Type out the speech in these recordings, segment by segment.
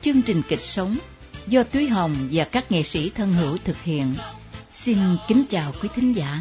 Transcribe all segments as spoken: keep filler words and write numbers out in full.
chương trình kịch sống do Túy Hồng và các nghệ sĩ thân hữu thực hiện. Xin kính chào quý thính giả.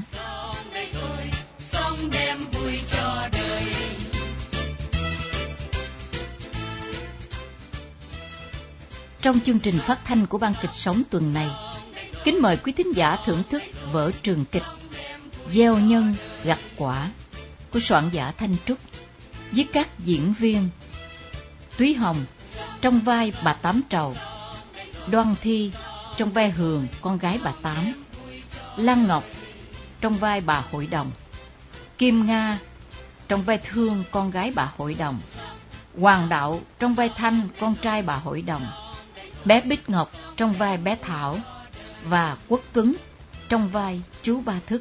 Trong chương trình phát thanh của Ban Kịch Sống tuần này, kính mời quý thính giả thưởng thức vở trường kịch Gieo nhân gặt quả của soạn giả Thanh Trúc với các diễn viên Túy Hồng trong vai bà Tám Trầu, Đoan Thi trong vai Hường con gái bà Tám, Lan Ngọc trong vai bà Hội Đồng, Kim Nga trong vai Thương con gái bà Hội Đồng, Hoàng Đạo trong vai Thanh con trai bà Hội Đồng, bé Bích Ngọc trong vai bé Thảo và Quốc Tuấn trong vai chú Ba Thức.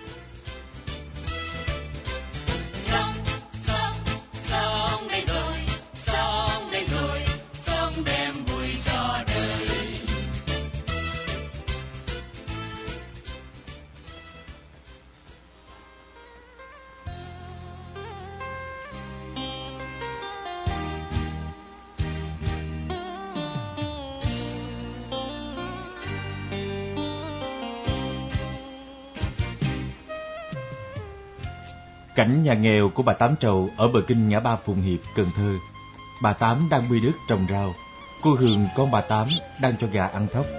Cảnh nhà nghèo của bà Tám Trầu ở bờ kinh ngã ba Phụng Hiệp, Cần Thơ. Bà Tám đang bươi đất trồng rau. Cô Hường con bà Tám đang cho gà ăn thóc.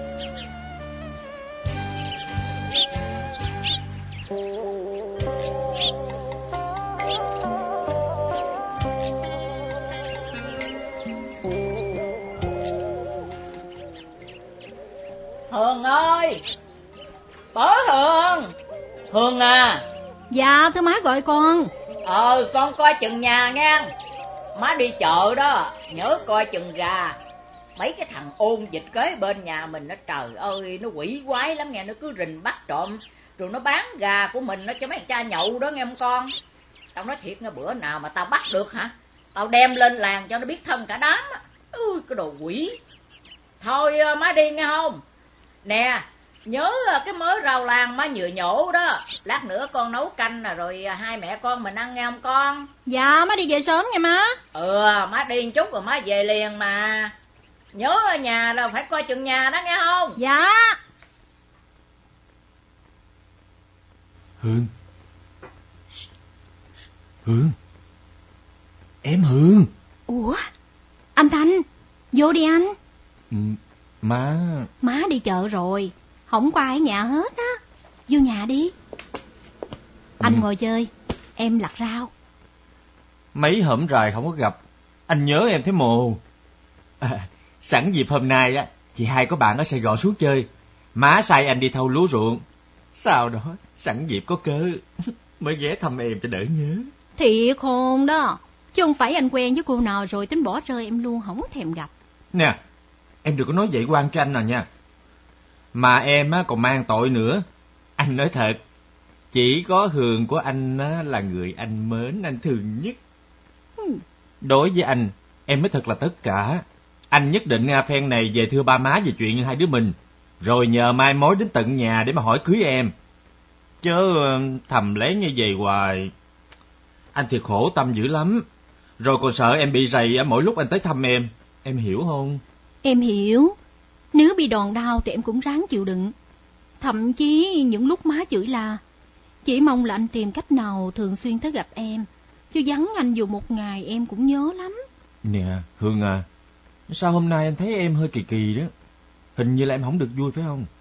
Hường ơi! Bớ Hường! Hường à! Dạ, thưa má gọi con. Ờ, con coi chừng nhà nghe. Má đi chợ đó, nhớ coi chừng gà. Mấy cái thằng ôn dịch kế bên nhà mình nó, trời ơi, nó quỷ quái lắm nghe. Nó cứ rình bắt trộm, rồi nó bán gà của mình nó cho mấy cha nhậu đó nghe không con. Tao nói thiệt nghe, bữa nào mà tao bắt được hả, tao đem lên làng cho nó biết thân cả đám. Ui, cái đồ quỷ. Thôi má đi nghe không. Nè, nhớ cái mớ rau lang má nhựa nhổ đó, lát nữa con nấu canh nè, rồi hai mẹ con mình ăn nghe không con? Dạ, má đi về sớm nha má. Ừ, má đi một chút rồi má về liền mà. Nhớ ở nhà là phải coi chừng nhà đó nghe không? Dạ. Hương. Hương. Em Hương. Ủa, anh Thanh, vô đi anh. Ừ, má... Má đi chợ rồi, không có ai ở nhà hết á. Vô nhà đi. Anh ừ. ngồi chơi, em lặt rau. Mấy hổm rày không có gặp, anh nhớ em thấy mồ. À, sẵn dịp hôm nay á, chị hai có bạn ở Sài Gòn xuống chơi. Má sai anh đi thâu lúa ruộng. Sau đó, sẵn dịp có cớ mới ghé thăm em cho đỡ nhớ. Thiệt khôn đó, chứ không phải anh quen với cô nào rồi tính bỏ rơi em luôn, không thèm gặp. Nè, em đừng có nói vậy quan cho anh nào nha. Mà em á còn mang tội nữa. Anh nói thật, chỉ có Hường của anh á là người anh mến, anh thương nhất. ừ. Đối với anh, em mới thật là tất cả. Anh nhất định phen này về thưa ba má về chuyện hai đứa mình, rồi nhờ mai mối đến tận nhà để mà hỏi cưới em. Chớ thầm lấy như vậy hoài, anh thiệt khổ tâm dữ lắm. Rồi còn sợ em bị rầy mỗi lúc anh tới thăm em. Em hiểu không? Em hiểu. Nếu bị đòn đau thì em cũng ráng chịu đựng. Thậm chí những lúc má chửi là, chỉ mong là anh tìm cách nào thường xuyên tới gặp em, chứ vắng anh dù một ngày em cũng nhớ lắm. Nè Hương à, sao hôm nay anh thấy em hơi kỳ kỳ đó. Hình như là em không được vui phải không?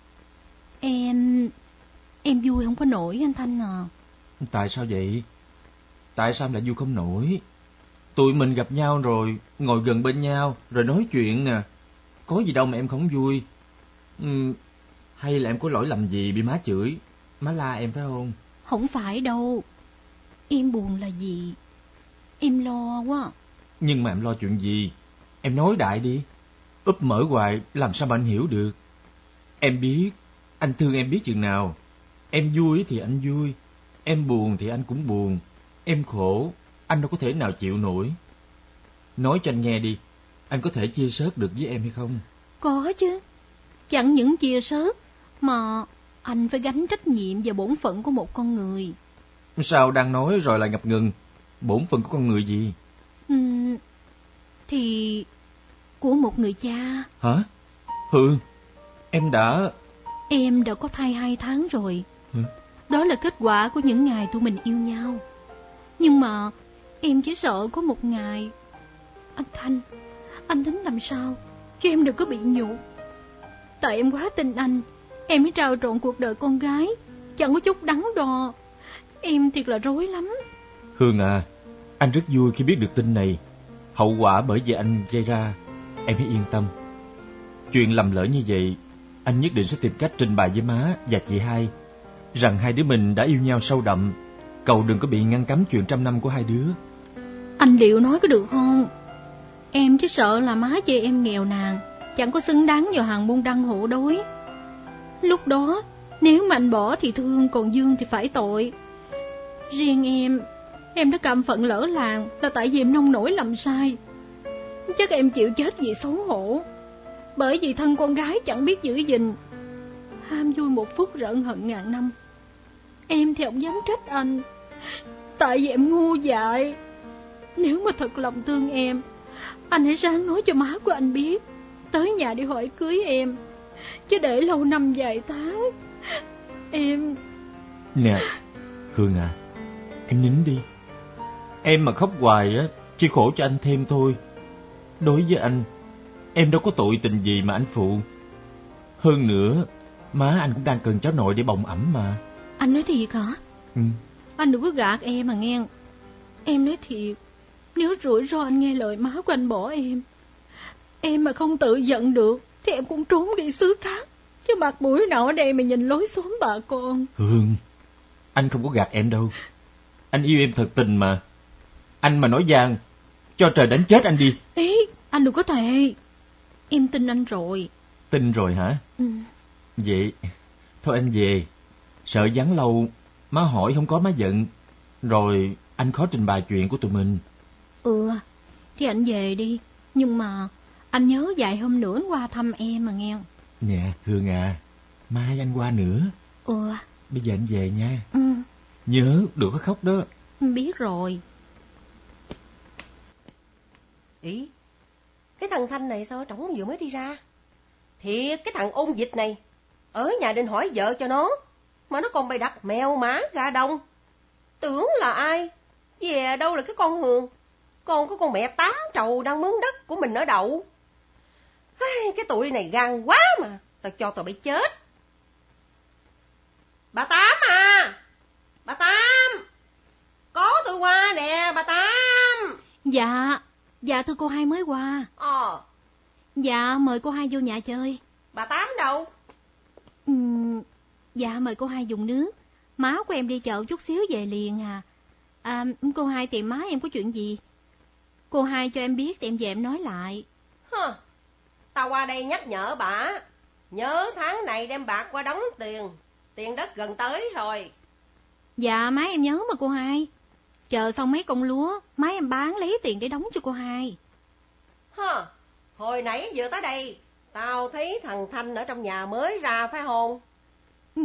Em... em vui không có nổi anh Thanh à. Tại sao vậy? Tại sao em lại vui không nổi? Tụi mình gặp nhau rồi, ngồi gần bên nhau, rồi nói chuyện nè. Có gì đâu mà em không vui. Ừ, hay là em có lỗi lầm gì bị má chửi, má la em phải không? Không phải đâu. Em buồn là gì? Em lo quá. Nhưng mà em lo chuyện gì? Em nói đại đi. Úp mở hoài làm sao mà anh hiểu được. Em biết, anh thương em biết chừng nào. Em vui thì anh vui, em buồn thì anh cũng buồn. Em khổ, anh đâu có thể nào chịu nổi. Nói cho anh nghe đi, anh có thể chia sớt được với em hay không? Có chứ. Chẳng những chia sớt, mà anh phải gánh trách nhiệm và bổn phận của một con người. Sao đang nói rồi lại ngập ngừng? Bổn phận của con người gì? Ừ, thì của một người cha. Hả? Hương, em đã... Em đã có thai hai tháng rồi. Hả? Đó là kết quả của những ngày tụi mình yêu nhau. Nhưng mà em chỉ sợ có một ngày... Anh Thanh, anh tính làm sao cho em đừng có bị nhục. Tại em quá tin anh, em mới trao trọn cuộc đời con gái, chẳng có chút đắn đo. Em thiệt là rối lắm. Hương à, anh rất vui khi biết được tin này. Hậu quả bởi vì anh gây ra, em hãy yên tâm. Chuyện lầm lỡ như vậy, anh nhất định sẽ tìm cách trình bày với má và chị hai rằng hai đứa mình đã yêu nhau sâu đậm. Cậu đừng có bị ngăn cấm chuyện trăm năm của hai đứa. Anh liệu nói có được không? Em chỉ sợ là má chê em nghèo nàn, chẳng có xứng đáng vào hàng môn đăng hộ đối. Lúc đó nếu mà anh bỏ thì thương, còn Dương thì phải tội. Riêng em, em đã cam phận lỡ làng là tại vì em nông nổi làm sai. Chắc em chịu chết vì xấu hổ, bởi vì thân con gái chẳng biết giữ gìn. Ham vui một phút rợn hận ngàn năm. Em thì không dám trách anh, tại vì em ngu dại. Nếu mà thật lòng thương em, anh hãy ráng nói cho má của anh biết, tới nhà đi hỏi cưới em, chứ để lâu năm vài tháng em... Nè Hương à, em nín đi. Em mà khóc hoài á, chỉ khổ cho anh thêm thôi. Đối với anh, em đâu có tội tình gì mà anh phụ. Hơn nữa, má anh cũng đang cần cháu nội để bồng ẵm mà. Anh nói thiệt hả? Ừ. Anh đừng có gạt em mà nghe. Em nói thiệt, nếu rủi ro anh nghe lời má của anh bỏ em, em mà không tự giận được thì em cũng trốn đi xứ khác, chứ mặt mũi nào ở đây mà nhìn lối xóm bà con. Hương, anh không có gạt em đâu. Anh yêu em thật tình mà. Anh mà nói gian, cho trời đánh chết anh đi. Ý, anh đừng có thề. Em tin anh rồi. Tin rồi hả? Ừ. Vậy, thôi anh về. Sợ vắng lâu, má hỏi không có má giận. Rồi anh khó trình bày chuyện của tụi mình. Ừ, thì anh về đi. Nhưng mà anh nhớ vài hôm nữa qua thăm em mà nghe. Nè Hương à, mai anh qua nữa. Ừ. Bây giờ anh về nha. Ừ. Nhớ, đừng có khóc đó. Biết rồi. Ý, cái thằng Thanh này sao trỏng vừa mới đi ra? Thiệt, cái thằng ôn dịch này, ở nhà định hỏi vợ cho nó, mà nó còn bày đặt mèo má gà đông. Tưởng là ai? Về đâu là cái con Hường, còn có con mẹ tám trầu đang mướn đất của mình ở đậu. Cái tụi này gan quá mà, tao cho tao bị chết. Bà Tám à! Bà Tám! Có tôi qua nè, bà Tám! Dạ, dạ thưa cô hai mới qua. Ờ. Dạ, mời cô hai vô nhà chơi. Bà Tám đâu? Ừ, dạ mời cô hai dùng nước. Má của em đi chợ chút xíu về liền à. À, cô hai tìm má em có chuyện gì? Cô hai cho em biết thì em về em nói lại. Hừ, tao qua đây nhắc nhở bà, nhớ tháng này đem bạc qua đóng tiền, tiền đất gần tới rồi. Dạ má em nhớ mà cô hai. Chờ xong mấy con lúa, má em bán lấy tiền để đóng cho cô hai. Hừ, hồi nãy vừa tới đây, tao thấy thằng Thanh ở trong nhà mới ra phải không? Ừ,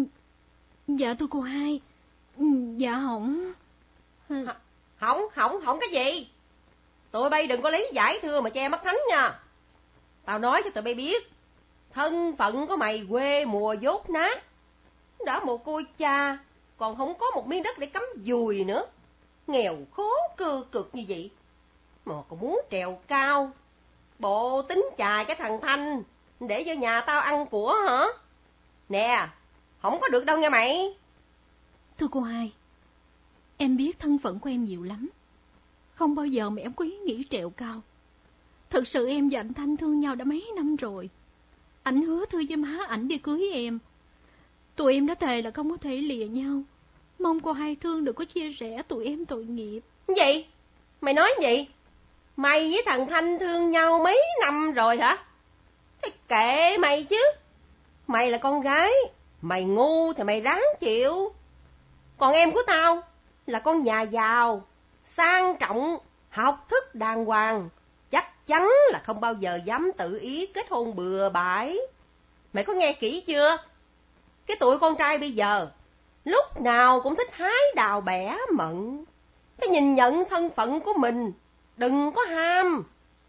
dạ thưa cô hai. Ừ, dạ hỏng. H- hỏng, hỏng, hỏng cái gì? Tụi bay đừng có lấy giải thưa mà che mắt thánh nha. Tao nói cho tụi bay biết, thân phận của mày quê mùa dốt nát. Đã một cô cha, còn không có một miếng đất để cắm dùi nữa. Nghèo khó cơ cực như vậy, mà còn muốn trèo cao. Bộ tính chài cái thằng Thanh để cho nhà tao ăn của hả? Nè, không có được đâu nghe mày. Thưa cô hai, em biết thân phận của em nhiều lắm. Không bao giờ mà em có ý nghĩ trèo cao. Thật sự em và anh Thanh thương nhau đã mấy năm rồi. Ảnh hứa thư với má ảnh đi cưới em. Tụi em đã thề là không có thể lìa nhau. Mong cô hai thương đừng có chia rẽ tụi em tội nghiệp. Gì? Mày nói gì? Mày với thằng Thanh thương nhau mấy năm rồi hả? Thế kệ mày chứ. Mày là con gái, mày ngu thì mày ráng chịu. Còn em của tao là con nhà giàu, sang trọng, học thức đàng hoàng, chắc chắn là không bao giờ dám tự ý kết hôn bừa bãi. Mày có nghe kỹ chưa? Cái tụi con trai bây giờ lúc nào cũng thích hái đào bẻ mận. Phải nhìn nhận thân phận của mình, đừng có ham.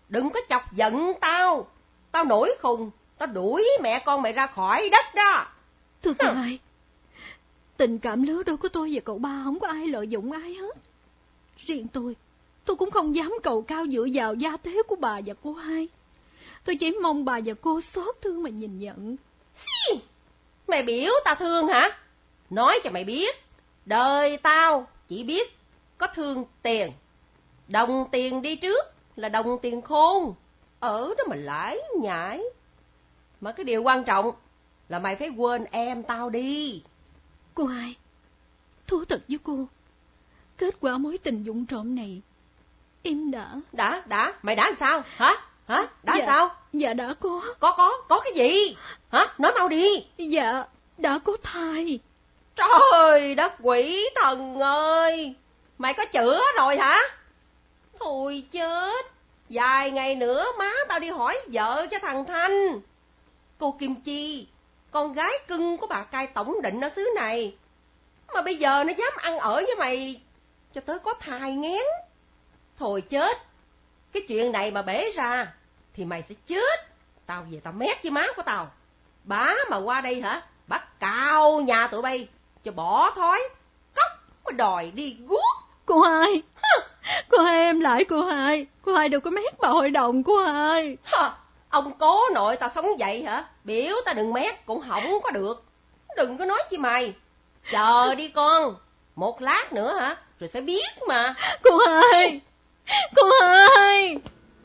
đừng có chọc giận tao. Tao nổi khùng, tao đuổi mẹ con mày ra khỏi đất đó. Thưa cô hai, tình cảm lứa đôi của tôi và cậu ba không có ai lợi dụng ai hết. Riêng tôi, tôi cũng không dám cầu cao dựa vào gia thế của bà và cô hai. Tôi chỉ mong bà và cô xót thương mà nhìn nhận. Xì, mày biểu tao thương hả? Nói cho mày biết, đời tao chỉ biết có thương tiền. Đồng tiền đi trước là đồng tiền khôn, ở đó mà lải nhải. Mà cái điều quan trọng là mày phải quên em tao đi. Cô hai, thú thật với cô, kết quả mối tình vụng trộm này em đã... Đã, đã, mày đã làm sao? Hả? Hả? Đã dạ, làm sao? Dạ đã có. Có, có, có cái gì? Hả? Nói mau đi. Dạ, đã có thai. Trời đất quỷ thần ơi! Mày có chữa rồi hả? Thôi chết, vài ngày nữa má tao đi hỏi vợ cho thằng Thanh. Cô Kim Chi, con gái cưng của bà cai tổng định ở xứ này, mà bây giờ nó dám ăn ở với mày cho tới có thai nghén. Thôi chết, cái chuyện này mà bể ra thì mày sẽ chết. Tao về tao mét với má của tao. Bá mà qua đây hả, bắt cào nhà tụi bay cho bỏ thói, cóc mà đòi đi guốc. Cô hai, cô hai em lại cô hai. Cô hai đâu có mét bà hội đồng cô hai. Hả? Ông cố nội tao sống vậy hả? Biểu tao đừng mét cũng không có được. Đừng có nói chi mày. Chờ đi con, một lát nữa hả, rồi sẽ biết mà. Cô hai, cô hai.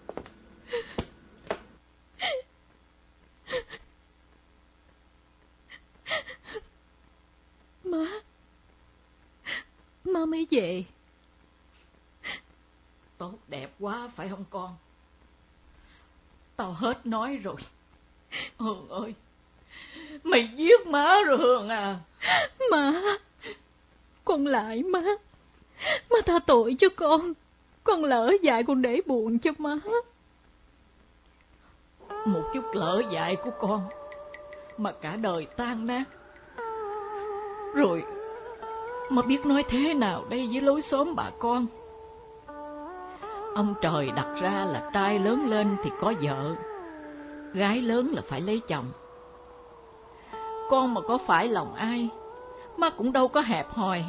Má, má mới về. Tốt đẹp quá phải không con? Tao hết nói rồi. Hường ơi, mày giết má rồi Hường à. Má, con lại má. Má tha tội cho con. Con lỡ dại con để buồn cho má. Một chút lỡ dại của con mà cả đời tan nát. Rồi mà biết nói thế nào đây với lối xóm bà con. Ông trời đặt ra là trai lớn lên thì có vợ, gái lớn là phải lấy chồng. Con mà có phải lòng ai, má cũng đâu có hẹp hòi.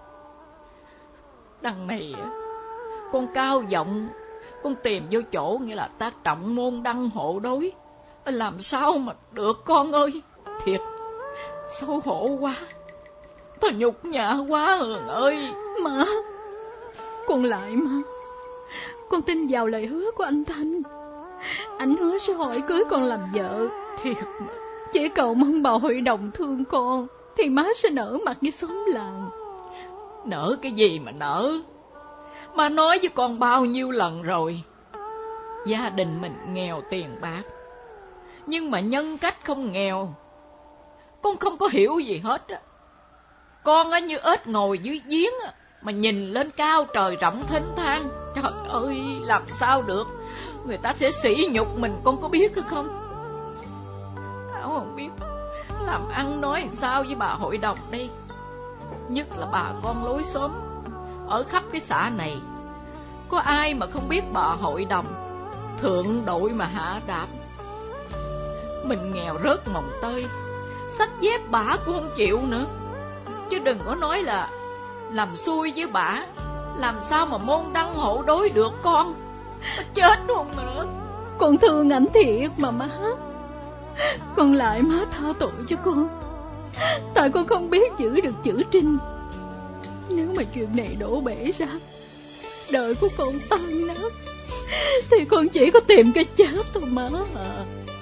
Đằng này con cao giọng, con tìm vô chỗ nghĩa là ta trọng môn đăng hộ đối. Làm sao mà được con ơi. Thiệt xấu hổ quá, tao nhục nhã quá Hường ơi. Má, con lại má. Con tin vào lời hứa của anh Thanh. Anh hứa sẽ hỏi cưới con làm vợ. Thiệt mà. Chỉ cầu mong bà hội đồng thương con thì má sẽ nở mặt với xóm làng. Nở cái gì mà nở? Má nói với con bao nhiêu lần rồi. Gia đình mình nghèo tiền bạc, nhưng mà nhân cách không nghèo. Con không có hiểu gì hết á. Con á như ếch ngồi dưới giếng á, mà nhìn lên cao trời rộng thênh thang. Trời ơi, làm sao được. Người ta sẽ sỉ nhục mình, con có biết hay không? Tao không biết làm ăn nói làm sao với bà hội đồng đây. Nhất là bà con lối xóm ở khắp cái xã này. Có ai mà không biết bà hội đồng thượng đội mà hạ đạp. Mình nghèo rớt mồng tơi, xách dép bả cũng không chịu nữa. Chứ đừng có nói là làm xui với bả. Làm sao mà môn đăng hộ đối được con. Chết luôn nữa. Con thương ảnh thiệt mà má. Con lại má tha tội cho con. Tại con không biết giữ được chữ Trinh. Nếu mà chuyện này đổ bể ra, đời của con tan nát, thì con chỉ có tìm cái chết thôi má à.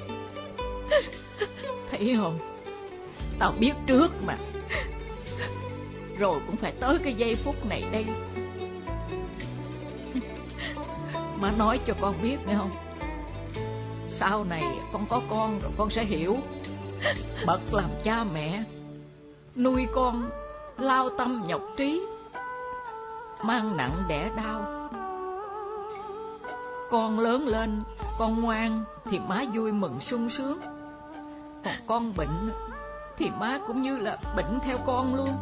Thấy không, tao biết trước mà. Rồi cũng phải tới cái giây phút này đây. Má nói cho con biết nghe không. Sau này con có con rồi con sẽ hiểu. Bậc làm cha mẹ, nuôi con lao tâm nhọc trí, mang nặng đẻ đau. Con lớn lên, con ngoan thì má vui mừng sung sướng. Còn con bệnh thì má cũng như là bệnh theo con luôn.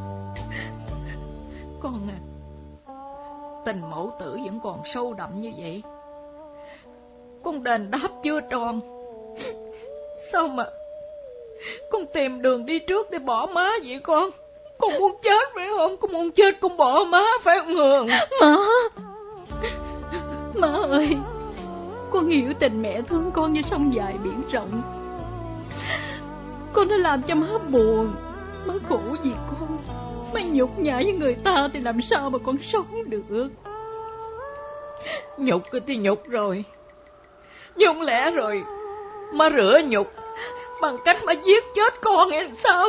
Con à, tình mẫu tử vẫn còn sâu đậm như vậy. con đền đáp chưa tròn. Sao mà con tìm đường đi trước để bỏ má vậy con? Con muốn chết phải không? Con muốn chết con bỏ má phải không Hường? Má, má ơi, con hiểu tình mẹ thương con như sông dài biển rộng. Con đã làm cho má buồn, má khổ vì con, má nhục nhã với người ta thì làm sao mà con sống được? Nhục thì nhục rồi, nhưng không lẽ rồi má rửa nhục bằng cách má giết chết con hay sao?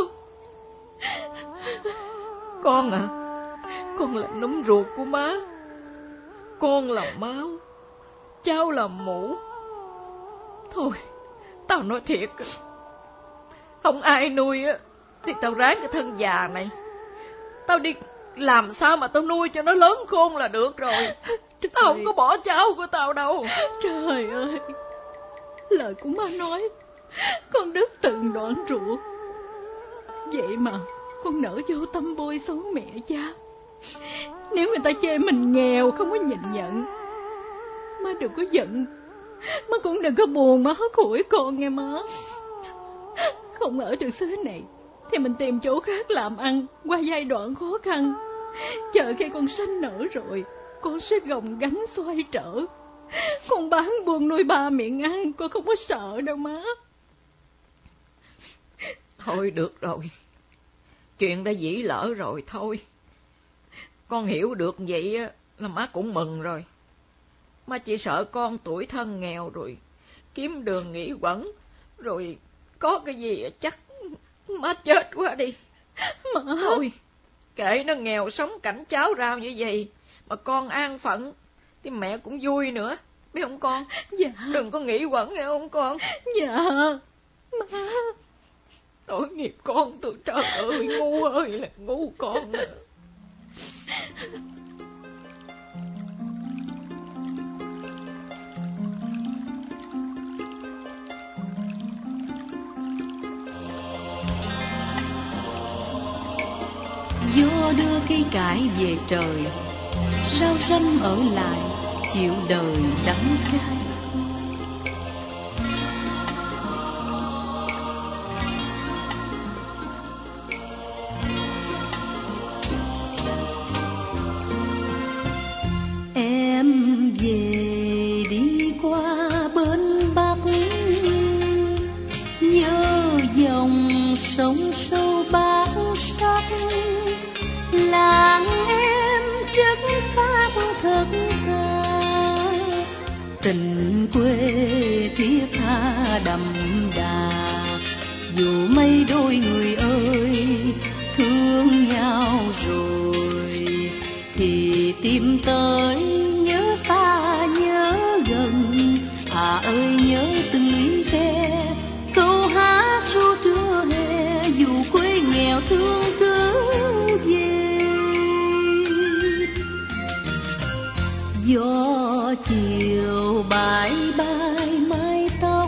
Con à, con là núm ruột của má, con là máu, cháu là mủ. Thôi, tao nói thiệt, không ai nuôi á thì tao ráng cái thân già này, tao đi làm sao mà tao nuôi cho nó lớn khôn là được rồi. Tao không có bỏ cháu của tao đâu. Trời ơi, lời của má nói con đứt từng đoạn ruột, vậy mà con nỡ vô tâm bôi xấu mẹ cha. Nếu người ta chê mình nghèo không có nhìn nhận, má đừng có giận, má cũng đừng có buồn má hớt hủi con nghe má. Không ở được xứ này thì mình tìm chỗ khác làm ăn qua giai đoạn khó khăn. Chờ khi con sanh nở rồi, con sẽ gồng gánh xoay trở. Con bán buôn nuôi ba miệng ăn, con không có sợ đâu má. Thôi được rồi, chuyện đã dĩ lỡ rồi thôi. Con hiểu được vậy là má cũng mừng rồi. Má chỉ sợ con tuổi thân nghèo rồi kiếm đường nghỉ quẩn, rồi có cái gì chắc má chết quá đi. Má, thôi kệ nó nghèo sống cảnh cháo rau như vậy mà con an phận thì mẹ cũng vui nữa, biết không con? Dạ. Đừng có nghĩ quẩn nghe không con? Dạ má. Tội nghiệp con tôi, trời ơi, ngu ơi là ngu con nè. Gió đưa cây cải về trời, rau răm ở lại chịu đời đắng cay. Em về đi qua bên Bắc, nhớ dòng sông sâu bát sắc, làng em chất phát thật thà, tình quê thiết tha đậm đà. Dù mấy đôi người ơi thương nhau rồi thì tìm tới nhớ xa nhớ gần. À ơi nhớ từng lũy tre câu hát ru trưa hè, dù quê nghèo thương cứ về. Gió chiều bãi bay mái tóc,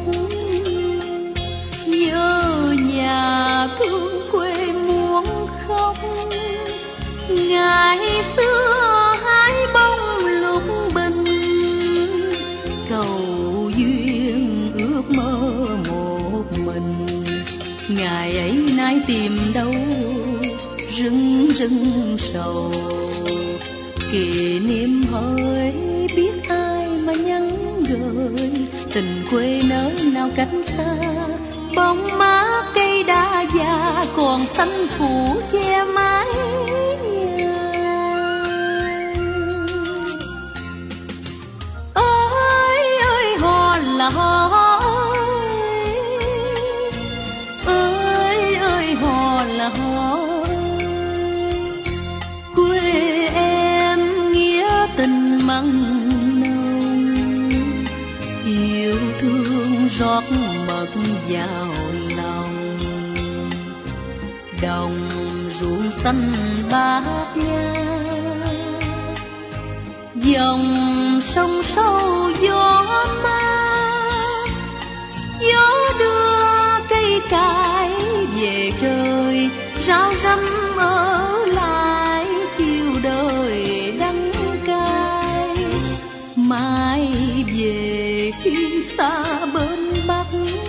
nhớ nhà thương quê muốn khóc. Ngày xưa hái bông lục bình, cầu duyên ước mơ một mình. Ngày ấy nay tìm đâu rưng rưng sầu, kỷ niệm hỡi biết ai mà nhắn gửi. Tình quê nơi nào cách xa, bóng mát cây đa già còn xanh phủ che mái nhà. Ơi ơi hò là hò, ơi ơi hò là hò. Quê em nghĩa tình mặn nồng, yêu thương rót mật vào lòng. Đồng ruộng xanh bát ngát, dòng sông sâu gió mát. Gió đưa cây cải về trời, rau răm ở lại chiều đời đắng cay. Mai về khi xa bên Bắc,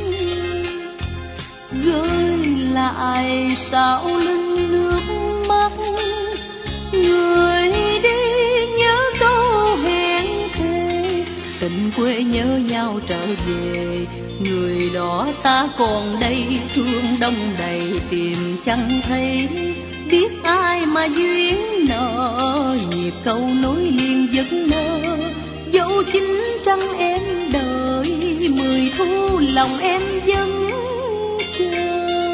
gửi lại sao lưng nước mắt. Người đi nhớ câu hẹn thề, tình quê nhớ nhau trở về. Người đó ta còn đây, thương đông đầy tìm chẳng thấy. Biết ai mà duyên nợ, nhịp câu nối liền giấc mơ. Dẫu chính trăng em đợi, mười thu lòng em vẫn chờ.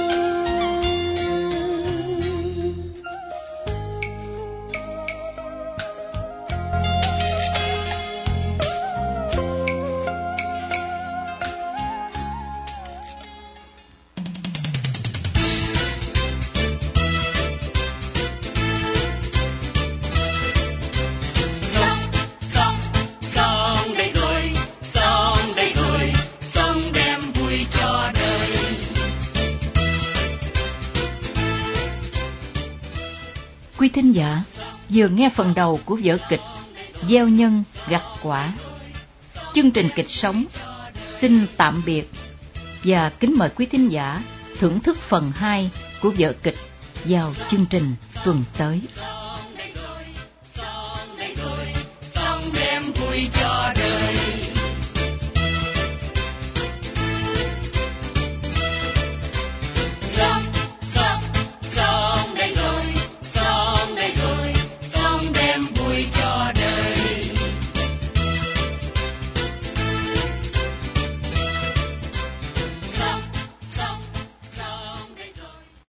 Quý thính giả vừa nghe phần đầu của vở kịch Gieo nhân gặt quả. Chương trình kịch sống xin tạm biệt và kính mời quý thính giả thưởng thức phần hai của vở kịch vào chương trình tuần tới. Sống đêm vui cho đời.